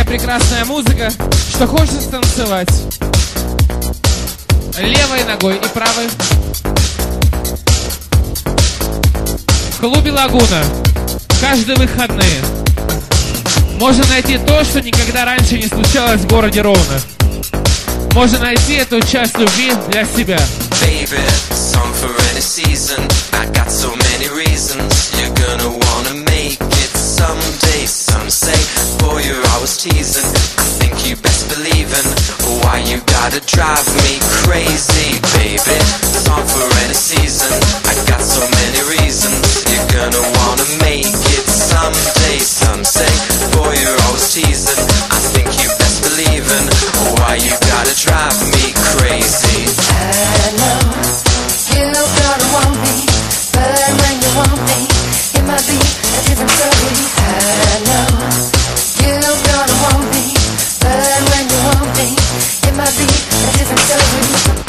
прекрасная музыка, что хочется танцевать левой ногой и правой. В клубе «Лагуна» каждые выходные можно найти то, что никогда раньше не случалось в городе Ровно. Можно найти эту часть любви для себя. Baby, song for any season. I got so many reasons. You're gonna wanna make it someday. Some say, boy, you're always teasing. I think you best believe in. Why you gotta drive me crazy, baby? Song for any season. I got so many reasons. You're gonna wanna make it someday. Some say, boy, you're always teasing. I think you best believe in. Why you gotta drive me crazy? I know you gonna want me, but when you want me, it might be a different story. I know you gonna want me, but when you want me, it might be a different story.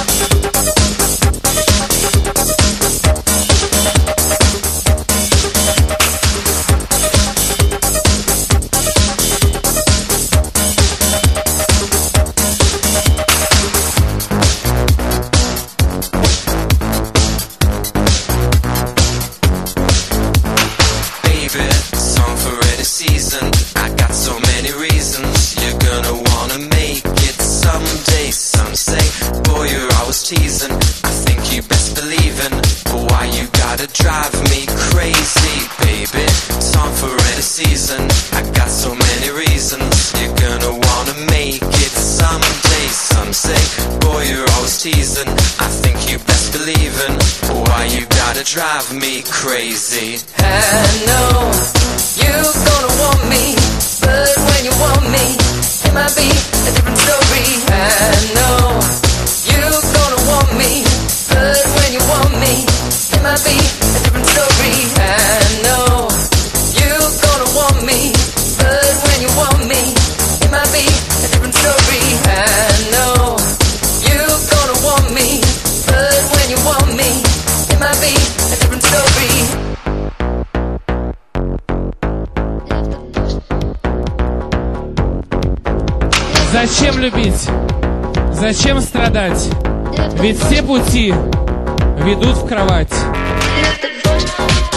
Teasing, I think you best believe in. Why you gotta drive me crazy, baby? Song for any season. I got so many reasons. You're gonna wanna make it someday. Some say, boy, you're always teasing. I think you best believe in. Why you gotta drive me crazy? I know you're gonna want me, but when you want me, it might be a different story. I know you're gonna want me, but when you want me, it might be a different story. I know you're gonna want me, but when you want me, it might be a different story. I know you're gonna want me, but when you want me, it might be a different story. Зачем любить? Зачем страдать? Ведь все пути ведут в кровать.